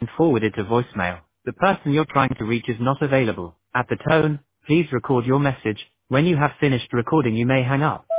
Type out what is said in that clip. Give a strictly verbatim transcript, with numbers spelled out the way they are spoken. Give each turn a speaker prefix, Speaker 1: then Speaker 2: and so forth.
Speaker 1: forwarded to voicemail. The person you're trying to reach is not available. At the tone, please record your message. When you have finished recording, you may hang up.